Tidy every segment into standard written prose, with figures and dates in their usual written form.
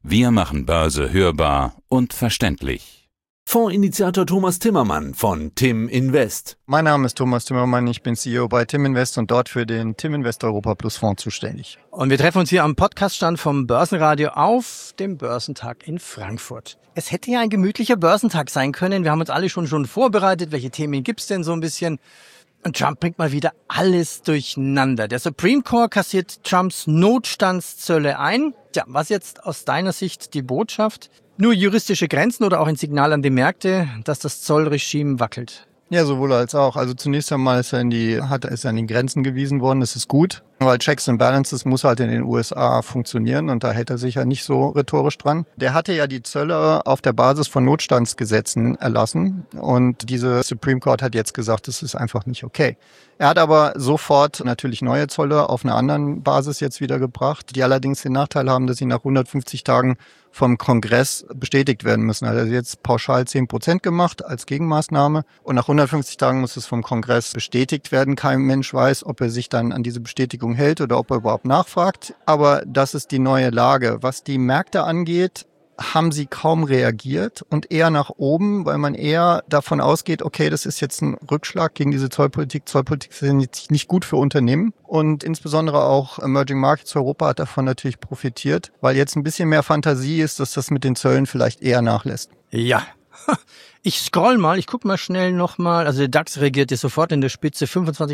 Wir machen Börse hörbar und verständlich. Fondsinitiator Thomas Timmermann von Tim Invest. Mein Name ist Thomas Timmermann, ich bin CEO bei Tim Invest und dort für den Tim Invest Europa Plus Fonds zuständig. Und wir treffen uns hier am Podcaststand vom Börsenradio auf dem Börsentag in Frankfurt. Es hätte ja ein gemütlicher Börsentag sein können. Wir haben uns alle schon vorbereitet. Welche Themen gibt's denn so ein bisschen? Und Trump bringt mal wieder alles durcheinander. Der Supreme Court kassiert Trumps Notstandszölle ein. Tja, was jetzt aus deiner Sicht die Botschaft? Nur juristische Grenzen oder auch ein Signal an die Märkte, dass das Zollregime wackelt? Ja, sowohl als auch. Also zunächst einmal ist er an die Grenzen gewiesen worden. Das ist gut, weil Checks and Balances muss halt in den USA funktionieren und da hält er sich ja nicht so rhetorisch dran. Der hatte ja die Zölle auf der Basis von Notstandsgesetzen erlassen und diese Supreme Court hat jetzt gesagt, das ist einfach nicht okay. Er hat aber sofort natürlich neue Zölle auf einer anderen Basis jetzt wieder gebracht, die allerdings den Nachteil haben, dass sie nach 150 Tagen vom Kongress bestätigt werden müssen. Also jetzt pauschal 10% gemacht als Gegenmaßnahme und nach 150 Tagen muss es vom Kongress bestätigt werden. Kein Mensch weiß, ob er sich dann an diese Bestätigung hält oder ob er überhaupt nachfragt. Aber das ist die neue Lage. Was die Märkte angeht, haben sie kaum reagiert und eher nach oben, weil man eher davon ausgeht, okay, das ist jetzt ein Rückschlag gegen diese Zollpolitik. Zollpolitik ist jetzt nicht gut für Unternehmen und insbesondere auch Emerging Markets Europa hat davon natürlich profitiert, weil jetzt ein bisschen mehr Fantasie ist, dass das mit den Zöllen vielleicht eher nachlässt. Ja, ich scroll mal, ich guck mal schnell nochmal. Also der DAX reagierte sofort in der Spitze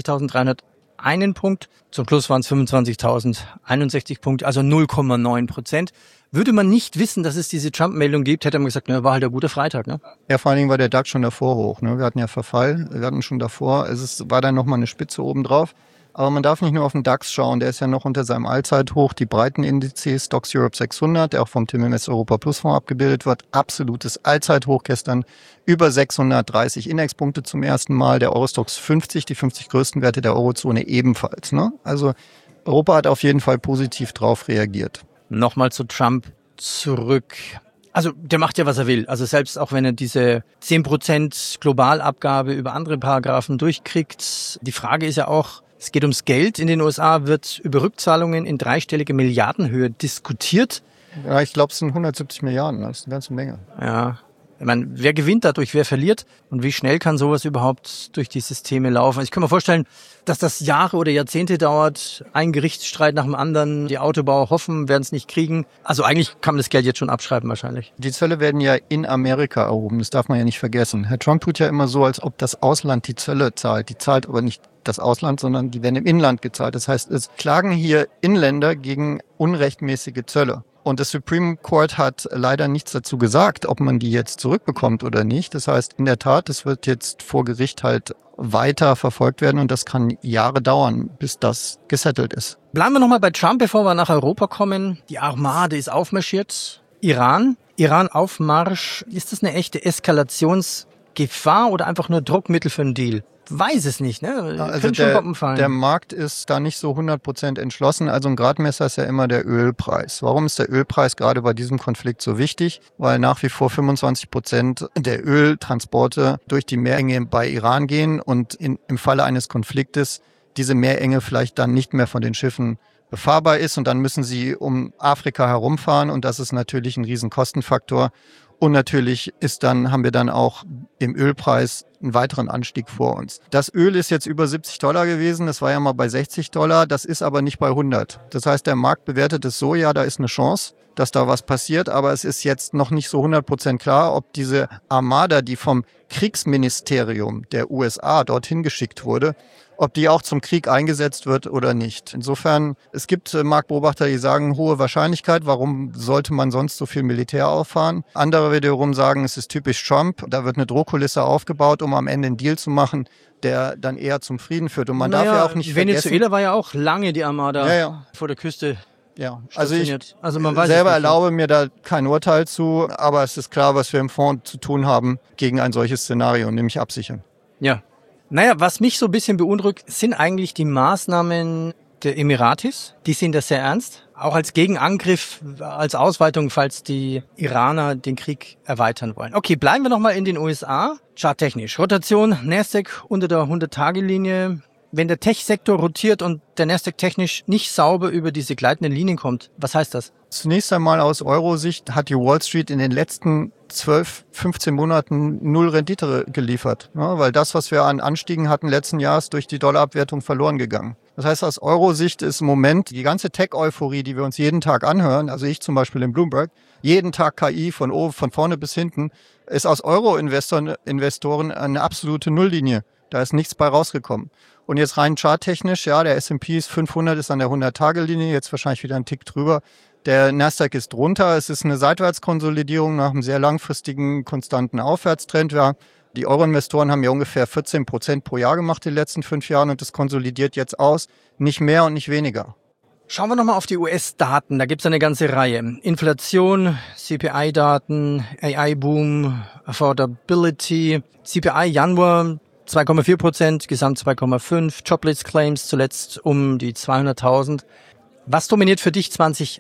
25.301 Punkt. Zum Schluss waren es 25.061 Punkte, also 0,9%. Würde man nicht wissen, dass es diese Trump-Meldung gibt, hätte man gesagt, na, war halt ein guter Freitag, ne? Ja, vor allen Dingen war der DAX schon davor hoch, ne? Wir hatten ja Verfall, wir hatten schon davor, war dann nochmal eine Spitze oben drauf. Aber man darf nicht nur auf den DAX schauen, der ist ja noch unter seinem Allzeithoch. Die breiten Indizes, Stocks Europe 600, der auch vom Tim Invest Europa Plus Fonds abgebildet wird, absolutes Allzeithoch gestern, über 630 Indexpunkte zum ersten Mal. Der Eurostoxx 50, die 50 größten Werte der Eurozone ebenfalls, ne? Also Europa hat auf jeden Fall positiv drauf reagiert. Nochmal zu Trump zurück. Also der macht ja, was er will. Also selbst auch wenn er diese 10% Globalabgabe über andere Paragraphen durchkriegt. Die Frage ist ja auch, es geht ums Geld. In den USA wird über Rückzahlungen in dreistellige Milliardenhöhe diskutiert. Ja, ich glaube, es sind 170 Milliarden. Das ist eine ganze Menge. Ja. Ich meine, wer gewinnt dadurch, wer verliert und wie schnell kann sowas überhaupt durch die Systeme laufen? Also ich kann mir vorstellen, dass das Jahre oder Jahrzehnte dauert, ein Gerichtsstreit nach dem anderen, die Autobauer hoffen, werden es nicht kriegen. Also eigentlich kann man das Geld jetzt schon abschreiben wahrscheinlich. Die Zölle werden ja in Amerika erhoben, das darf man ja nicht vergessen. Herr Trump tut ja immer so, als ob das Ausland die Zölle zahlt. Die zahlt aber nicht das Ausland, sondern die werden im Inland gezahlt. Das heißt, es klagen hier Inländer gegen unrechtmäßige Zölle. Und das Supreme Court hat leider nichts dazu gesagt, ob man die jetzt zurückbekommt oder nicht. Das heißt, in der Tat, es wird jetzt vor Gericht halt weiter verfolgt werden und das kann Jahre dauern, bis das gesettelt ist. Bleiben wir nochmal bei Trump, bevor wir nach Europa kommen. Die Armade ist aufmarschiert. Iran Aufmarsch. Ist das eine echte Eskalationsgefahr oder einfach nur Druckmittel für einen Deal? Weiß es nicht, ne? Also der Markt ist da nicht so 100% entschlossen. Also ein Gradmesser ist ja immer der Ölpreis. Warum ist der Ölpreis gerade bei diesem Konflikt so wichtig? Weil nach wie vor 25% der Öltransporte durch die Meerenge bei Iran gehen und im Falle eines Konfliktes diese Meerenge vielleicht dann nicht mehr von den Schiffen befahrbar ist und dann müssen sie um Afrika herumfahren und das ist natürlich ein riesen Kostenfaktor. Und natürlich haben wir dann auch im Ölpreis einen weiteren Anstieg vor uns. Das Öl ist jetzt über $70 gewesen, das war ja mal bei $60, das ist aber nicht bei 100. Das heißt, der Markt bewertet es so, ja, da ist eine Chance, dass da was passiert, aber es ist jetzt noch nicht so 100% klar, ob diese Armada, die vom Kriegsministerium der USA dorthin geschickt wurde, ob die auch zum Krieg eingesetzt wird oder nicht. Insofern, es gibt Marktbeobachter, die sagen, hohe Wahrscheinlichkeit, warum sollte man sonst so viel Militär auffahren? Andere wiederum sagen, es ist typisch Trump, da wird eine Drohkulisse aufgebaut, um am Ende einen Deal zu machen, der dann eher zum Frieden führt. Und man darf ja auch nicht vergessen... Venezuela war ja auch lange die Armada vor der Küste. Ja, also man weiß selber erlaube mir da kein Urteil zu, aber es ist klar, was wir im Fonds zu tun haben gegen ein solches Szenario, nämlich absichern. Ja. Naja, was mich so ein bisschen beunruhigt, sind eigentlich die Maßnahmen der Emiratis. Die sehen das sehr ernst. Auch als Gegenangriff, als Ausweitung, falls die Iraner den Krieg erweitern wollen. Okay, bleiben wir nochmal in den USA. Charttechnisch. Rotation, Nasdaq unter der 100-Tage-Linie. wenn der Tech-Sektor rotiert und der Nasdaq technisch nicht sauber über diese gleitenden Linien kommt, was heißt das? Zunächst einmal aus Euro-Sicht hat die Wall Street in den letzten 12, 15 Monaten null Rendite geliefert, ja, weil das, was wir an Anstiegen hatten letzten Jahres, durch die Dollarabwertung verloren gegangen. Das heißt, aus Euro-Sicht ist im Moment die ganze Tech-Euphorie, die wir uns jeden Tag anhören, also ich zum Beispiel in Bloomberg, jeden Tag KI von oben, von vorne bis hinten, ist aus Euro-Investoren eine absolute Nulllinie. Da ist nichts bei rausgekommen. Und jetzt rein charttechnisch, ja, der S&P 500 ist an der 100-Tage-Linie, jetzt wahrscheinlich wieder ein Tick drüber. Der Nasdaq ist drunter. Es ist eine Seitwärtskonsolidierung nach einem sehr langfristigen, konstanten Aufwärtstrend. Ja, die Euro-Investoren haben ja ungefähr 14% pro Jahr gemacht in den letzten 5 Jahren und das konsolidiert jetzt aus. Nicht mehr und nicht weniger. Schauen wir nochmal auf die US-Daten. Da gibt es eine ganze Reihe. Inflation, CPI-Daten, AI-Boom, Affordability, CPI Januar 2,4%, Gesamt 2,5%, Jobless-Claims zuletzt um die 200.000. Was dominiert für dich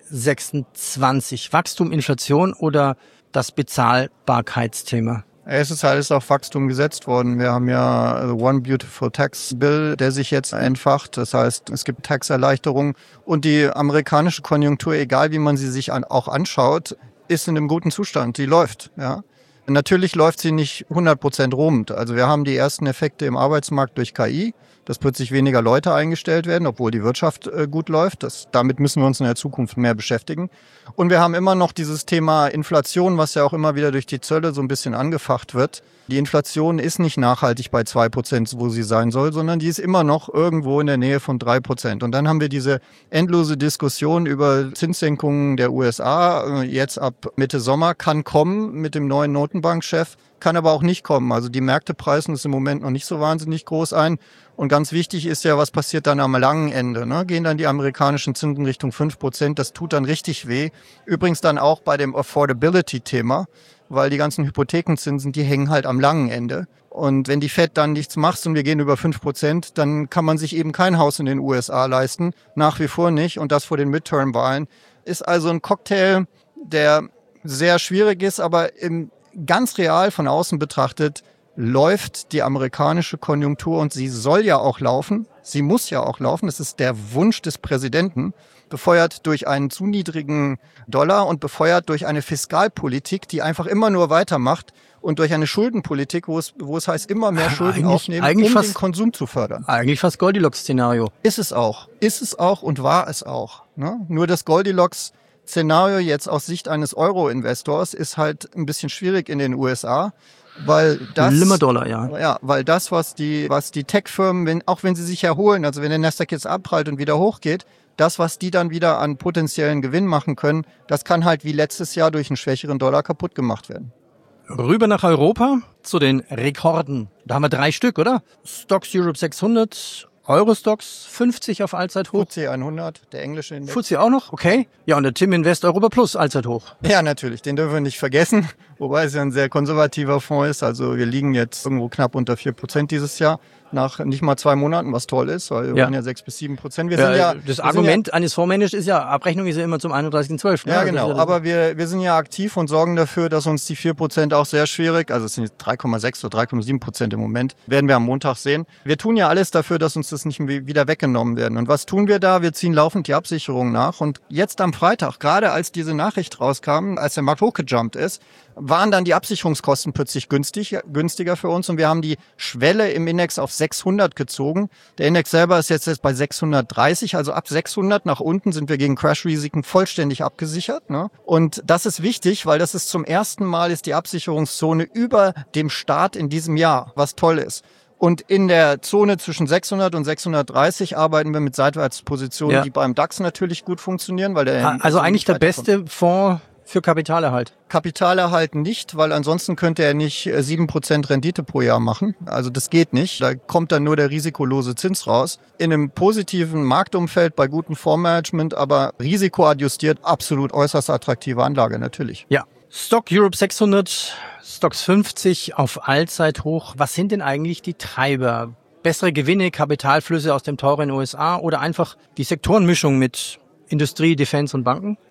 2026? Wachstum, Inflation oder das Bezahlbarkeitsthema? Es ist alles auf Wachstum gesetzt worden. Wir haben ja One Beautiful Tax Bill, der sich jetzt entfacht. Das heißt, es gibt Taxerleichterungen. Und die amerikanische Konjunktur, egal wie man sie sich auch anschaut, ist in einem guten Zustand. Die läuft, ja. Natürlich läuft sie nicht 100% rund. Also wir haben die ersten Effekte im Arbeitsmarkt durch KI, dass plötzlich weniger Leute eingestellt werden, obwohl die Wirtschaft gut läuft. Damit müssen wir uns in der Zukunft mehr beschäftigen. Und wir haben immer noch dieses Thema Inflation, was ja auch immer wieder durch die Zölle so ein bisschen angefacht wird. Die Inflation ist nicht nachhaltig bei 2%, wo sie sein soll, sondern die ist immer noch irgendwo in der Nähe von 3%. Und dann haben wir diese endlose Diskussion über Zinssenkungen der USA. Jetzt ab Mitte Sommer kann kommen mit dem neuen Notenbankchef, kann aber auch nicht kommen. Also die Märkte preisen es im Moment noch nicht so wahnsinnig groß ein. Und ganz wichtig ist ja, was passiert dann am langen Ende, ne? Gehen dann die amerikanischen Zinsen Richtung 5%, das tut dann richtig weh. Übrigens dann auch bei dem Affordability-Thema, weil die ganzen Hypothekenzinsen, die hängen halt am langen Ende. Und wenn die Fed dann nichts macht und wir gehen über 5%, dann kann man sich eben kein Haus in den USA leisten. Nach wie vor nicht. Und das vor den Midterm-Wahlen. Ist also ein Cocktail, der sehr schwierig ist, aber ganz real von außen betrachtet läuft die amerikanische Konjunktur und sie soll ja auch laufen. Sie muss ja auch laufen. Das ist der Wunsch des Präsidenten, befeuert durch einen zu niedrigen Dollar und befeuert durch eine Fiskalpolitik, die einfach immer nur weitermacht und durch eine Schuldenpolitik, wo es heißt, immer mehr Schulden aufnehmen, um den Konsum zu fördern. Eigentlich fast Goldilocks-Szenario. Ist es auch und war es auch. Ne? Nur das Goldilocks-Szenario jetzt aus Sicht eines Euro-Investors ist halt ein bisschen schwierig in den USA. Weil das, Limmer-Dollar, ja. Ja, weil das, was die Tech-Firmen, auch wenn sie sich erholen, also wenn der Nasdaq jetzt abprallt und wieder hochgeht, das, was die dann wieder an potenziellen Gewinn machen können, das kann halt wie letztes Jahr durch einen schwächeren Dollar kaputt gemacht werden. Rüber nach Europa zu den Rekorden. Da haben wir 3 Stück, oder? Stocks Europe 600, Eurostoxx 50 auf Allzeithoch. FTSE 100, der englische Index. FTSE auch noch, okay. Ja, und der Tim Invest Europa Plus Allzeithoch. Ja, natürlich, den dürfen wir nicht vergessen, wobei es ja ein sehr konservativer Fonds ist. Also wir liegen jetzt irgendwo knapp unter 4% dieses Jahr. Nach nicht mal 2 Monaten, was toll ist, weil wir waren ja 6-7%. Das Argument eines Fondsmanagers ist ja, Abrechnung ist ja immer zum 31.12. Ja, genau. Aber wir sind ja aktiv und sorgen dafür, dass uns die 4% auch sehr schwierig, also es sind 3,6 oder 3,7% im Moment, werden wir am Montag sehen. Wir tun ja alles dafür, dass uns das nicht wieder weggenommen werden. Und was tun wir da? Wir ziehen laufend die Absicherung nach. Und jetzt am Freitag, gerade als diese Nachricht rauskam, als der Markt hochgejumpt ist, waren dann die Absicherungskosten plötzlich günstiger für uns und wir haben die Schwelle im Index auf 600 gezogen. Der Index selber ist jetzt bei 630, also ab 600 nach unten sind wir gegen Crash-Risiken vollständig abgesichert. Ne? Und das ist wichtig, weil das ist zum ersten Mal ist die Absicherungszone über dem Start in diesem Jahr, was toll ist. Und in der Zone zwischen 600 und 630 arbeiten wir mit Seitwärtspositionen, die beim DAX natürlich gut funktionieren, weil der also eigentlich der beste Fonds für Kapitalerhalt? Kapitalerhalt nicht, weil ansonsten könnte er nicht 7% Rendite pro Jahr machen. Also das geht nicht. Da kommt dann nur der risikolose Zins raus. In einem positiven Marktumfeld bei gutem Fondsmanagement, aber risikoadjustiert absolut äußerst attraktive Anlage natürlich. Ja. Stock Europe 600, Stocks 50 auf Allzeithoch. Was sind denn eigentlich die Treiber? Bessere Gewinne, Kapitalflüsse aus dem teuren USA oder einfach die Sektorenmischung mit Industrie, Defense und Banken?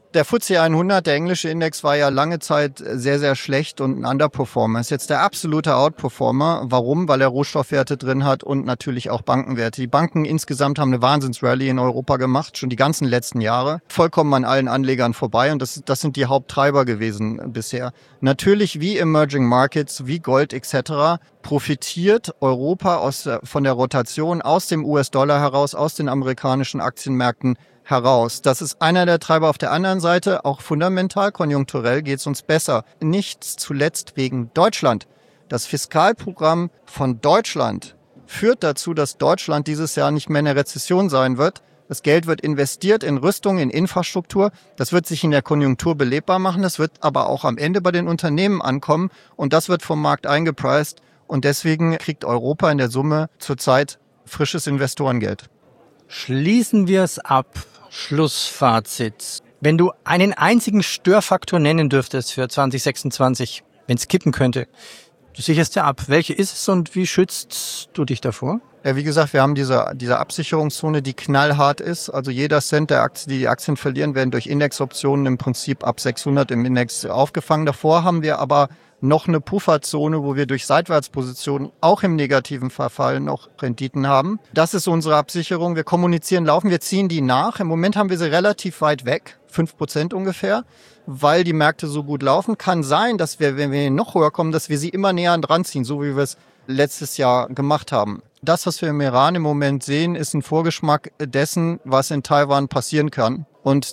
Der FTSE 100, der englische Index, war ja lange Zeit sehr, sehr schlecht und ein Underperformer. Ist jetzt der absolute Outperformer. Warum? Weil er Rohstoffwerte drin hat und natürlich auch Bankenwerte. Die Banken insgesamt haben eine Wahnsinnsrallye in Europa gemacht, schon die ganzen letzten Jahre. Vollkommen an allen Anlegern vorbei und das sind die Haupttreiber gewesen bisher. Natürlich wie Emerging Markets, wie Gold etc. profitiert Europa von der Rotation aus dem US-Dollar heraus, aus den amerikanischen Aktienmärkten heraus. Das ist einer der Treiber. Auf der anderen Seite, auch fundamental, konjunkturell geht es uns besser. Nicht zuletzt wegen Deutschland. Das Fiskalprogramm von Deutschland führt dazu, dass Deutschland dieses Jahr nicht mehr in der Rezession sein wird. Das Geld wird investiert in Rüstung, in Infrastruktur. Das wird sich in der Konjunktur belebbar machen. Das wird aber auch am Ende bei den Unternehmen ankommen. Und das wird vom Markt eingepreist. Und deswegen kriegt Europa in der Summe zurzeit frisches Investorengeld. Schließen wir es ab. Schlussfazit. Wenn du einen einzigen Störfaktor nennen dürftest für 2026, wenn es kippen könnte, du sicherst ja ab. Welche ist es und wie schützt du dich davor? Ja, wie gesagt, wir haben diese Absicherungszone, die knallhart ist. Also jeder Cent der Aktie, die Aktien verlieren, werden durch Indexoptionen im Prinzip ab 600 im Index aufgefangen. Davor haben wir aber noch eine Pufferzone, wo wir durch Seitwärtspositionen auch im negativen Verfall noch Renditen haben. Das ist unsere Absicherung. Wir kommunizieren laufen, wir ziehen die nach. Im Moment haben wir sie relativ weit weg, 5% ungefähr, weil die Märkte so gut laufen. Kann sein, dass wir, wenn wir noch höher kommen, dass wir sie immer näher dran ziehen, so wie wir es letztes Jahr gemacht haben. Das, was wir im Iran im Moment sehen, ist ein Vorgeschmack dessen, was in Taiwan passieren kann. Und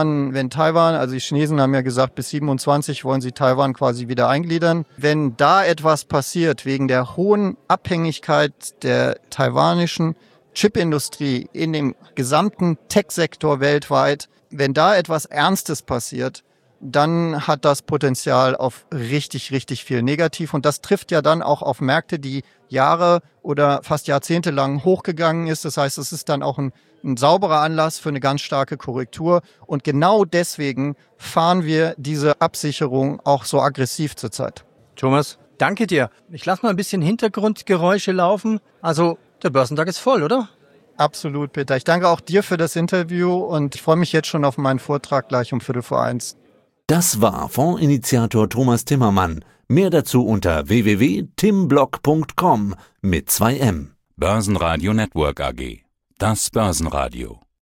also die Chinesen haben ja gesagt, bis 27 wollen sie Taiwan quasi wieder eingliedern. Wenn da etwas passiert, wegen der hohen Abhängigkeit der taiwanischen Chipindustrie in dem gesamten Tech-Sektor weltweit, wenn da etwas Ernstes passiert, dann hat das Potenzial auf richtig, richtig viel Negativ. Und das trifft ja dann auch auf Märkte, die Jahre oder fast Jahrzehnte lang hochgegangen ist. Das heißt, es ist dann auch ein sauberer Anlass für eine ganz starke Korrektur. Und genau deswegen fahren wir diese Absicherung auch so aggressiv zurzeit. Thomas, danke dir. Ich lasse mal ein bisschen Hintergrundgeräusche laufen. Also der Börsentag ist voll, oder? Absolut, Peter. Ich danke auch dir für das Interview und ich freue mich jetzt schon auf meinen Vortrag gleich um 12:45. Das war Fondsinitiator Thomas Timmermann. Mehr dazu unter www.timblock.com mit 2M. Börsenradio Network AG. Das Börsenradio.